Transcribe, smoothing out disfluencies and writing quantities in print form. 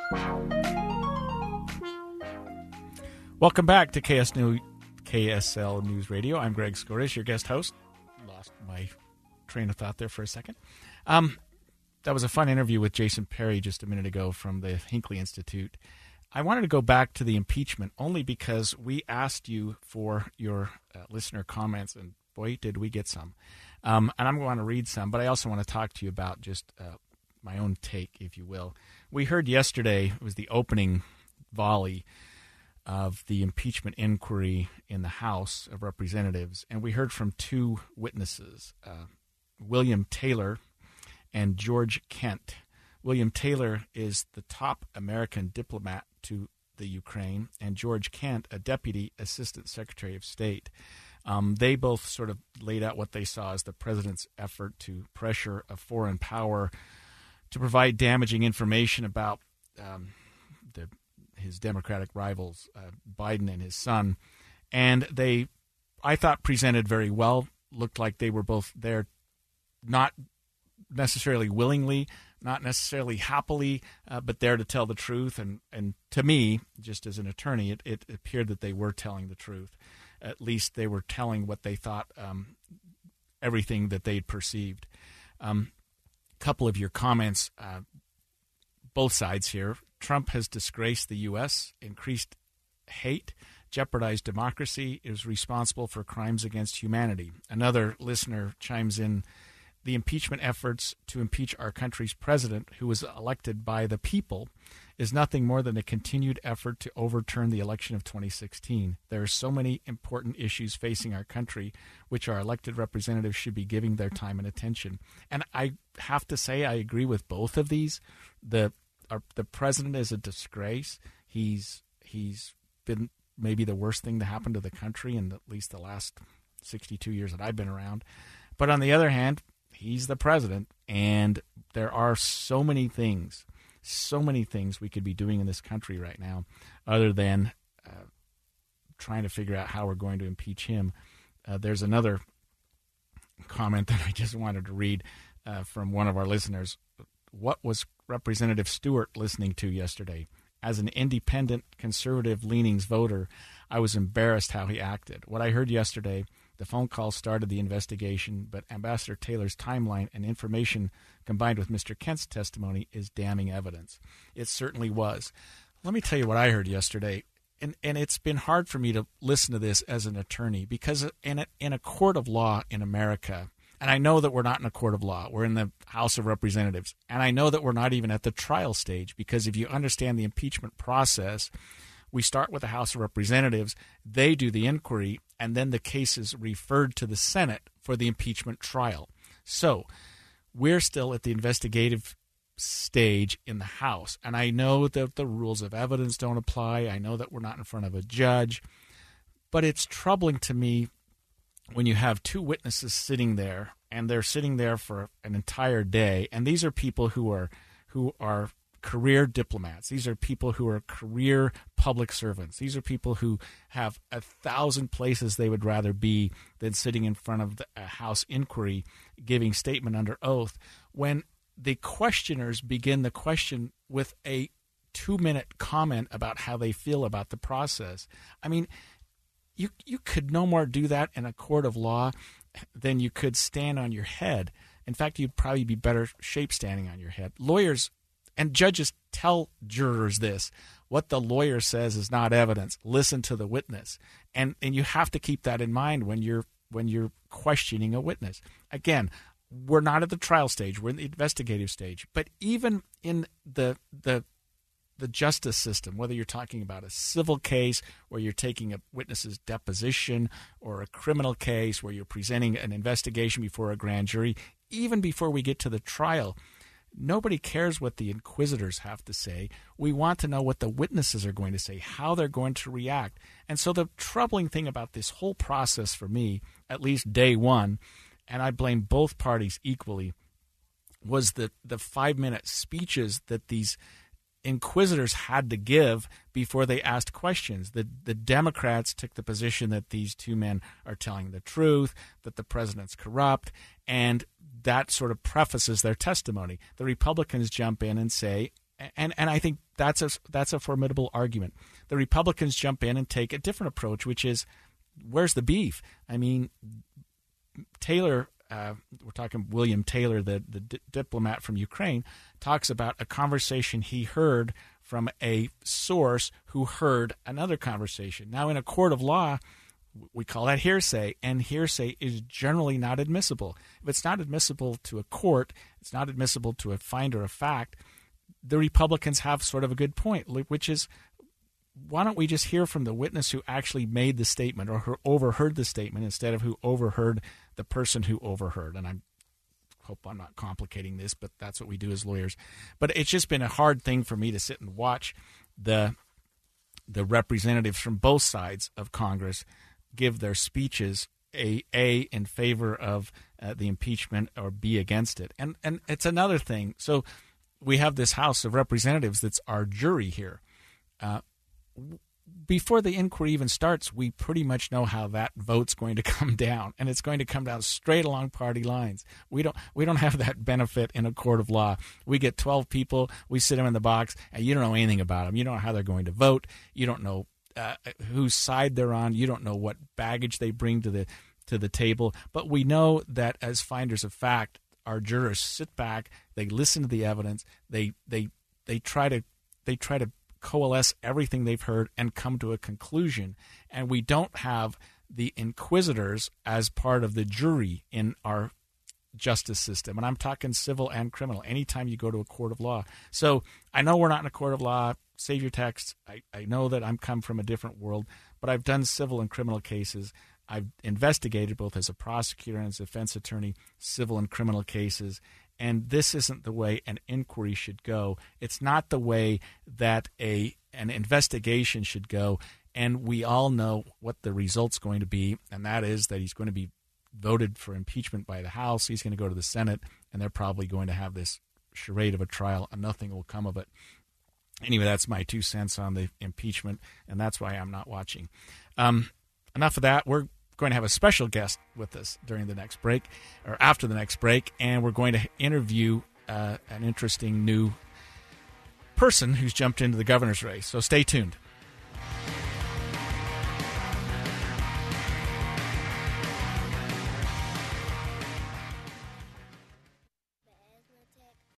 Welcome back to KSL News Radio. I'm Greg Scorish, your guest host. Lost my train of thought there for a second. That was a fun interview with Jason Perry just a minute ago from the Hinckley Institute. I wanted to go back to the impeachment only because we asked you for your listener comments, and boy, did we get some. And I'm going to read some, but I also want to talk to you about just my own take, if you will. We heard yesterday, it was the opening volley of the impeachment inquiry in the House of Representatives, and we heard from two witnesses, William Taylor and George Kent. William Taylor is the top American diplomat to the Ukraine, and George Kent, a Deputy Assistant Secretary of State. They both sort of laid out what they saw as the president's effort to pressure a foreign power to provide damaging information about his Democratic rivals, Biden and his son. And they, I thought, presented very well. Looked like they were both there, not necessarily willingly, not necessarily happily, but there to tell the truth. And to me, just as an attorney, it appeared that they were telling the truth. At least they were telling what they thought, everything that they'd perceived. Couple of your comments, both sides here. Trump has disgraced the U.S., increased hate, jeopardized democracy, is responsible for crimes against humanity. Another listener chimes in, the impeachment efforts to impeach our country's president, who was elected by the people, is nothing more than a continued effort to overturn the election of 2016. There are so many important issues facing our country, which our elected representatives should be giving their time and attention. And I have to say I agree with both of these. The president is a disgrace. He's been maybe the worst thing to happen to the country in at least the last 62 years that I've been around. But on the other hand, he's the president, and there are so many things we could be doing in this country right now other than trying to figure out how we're going to impeach him. There's another comment that I just wanted to read from one of our listeners. What was Representative Stewart listening to yesterday? As an independent, conservative-leanings voter, I was embarrassed how he acted. What I heard yesterday, the phone call started the investigation, but Ambassador Taylor's timeline and information combined with Mr. Kent's testimony is damning evidence. It certainly was. Let me tell you what I heard yesterday, and it's been hard for me to listen to this as an attorney because in a court of law in America, and I know that we're not in a court of law. We're in the House of Representatives. And I know that we're not even at the trial stage because if you understand the impeachment process, we start with the House of Representatives. They do the inquiry, and then the case is referred to the Senate for the impeachment trial. So we're still at the investigative stage in the House. And I know that the rules of evidence don't apply. I know that we're not in front of a judge. But it's troubling to me when you have two witnesses sitting there, and they're sitting there for an entire day, and these are people who are career diplomats. These are people who are career public servants. These are people who have 1,000 places they would rather be than sitting in front of a House inquiry giving statement under oath. When the questioners begin the question with a 2-minute comment about how they feel about the process, I mean, You could no more do that in a court of law than you could stand on your head. In fact, you'd probably be better shape standing on your head. Lawyers and judges tell jurors this. What the lawyer says is not evidence. Listen to the witness. And you have to keep that in mind when you're questioning a witness. Again, we're not at the trial stage. We're in the investigative stage. But even in the justice system, whether you're talking about a civil case where you're taking a witness's deposition or a criminal case where you're presenting an investigation before a grand jury, even before we get to the trial, nobody cares what the inquisitors have to say. We want to know what the witnesses are going to say, how they're going to react. And so the troubling thing about this whole process for me, at least day one, and I blame both parties equally, was the 5-minute speeches that these inquisitors had to give before they asked questions. The Democrats took the position that these two men are telling the truth, that the president's corrupt, and that sort of prefaces their testimony. The Republicans jump in and say, And I think that's a formidable argument. The Republicans jump in and take a different approach, which is, where's the beef? I mean, Taylor, we're talking William Taylor, the diplomat from Ukraine, talks about a conversation he heard from a source who heard another conversation. Now, in a court of law, we call that hearsay, and hearsay is generally not admissible. If it's not admissible to a court, it's not admissible to a finder of fact. The Republicans have sort of a good point, which is, why don't we just hear from the witness who actually made the statement or who overheard the statement instead of who overheard the person who overheard? And I hope I'm not complicating this, but that's what we do as lawyers. But it's just been a hard thing for me to sit and watch the representatives from both sides of Congress give their speeches A in favor of the impeachment or B against it. And it's another thing. So we have this House of Representatives that's our jury here. Before the inquiry even starts, we pretty much know how that vote's going to come down, and it's going to come down straight along party lines. We don't have that benefit in a court of law. We get 12 people, we sit them in the box, and you don't know anything about them. You don't know how they're going to vote. You don't know whose side they're on. You don't know what baggage they bring to the table. But we know that as finders of fact, our jurors sit back, they listen to the evidence, they try to coalesce everything they've heard and come to a conclusion. And we don't have the inquisitors as part of the jury in our justice system. And I'm talking civil and criminal, anytime you go to a court of law. So I know we're not in a court of law. Save your text. I know that I'm come from a different world, but I've done civil and criminal cases. I've investigated both as a prosecutor and as a defense attorney, civil and criminal cases, and this isn't the way an inquiry should go. It's not the way that an investigation should go, and we all know what the result's going to be, and that is that he's going to be voted for impeachment by the House. He's going to go to the Senate, and they're probably going to have this charade of a trial, and nothing will come of it. Anyway, that's my 2 cents on the impeachment, and that's why I'm not watching. Enough of that. We're going to have a special guest with us during the next break, or after the next break, and we're going to interview an interesting new person who's jumped into the governor's race. So stay tuned.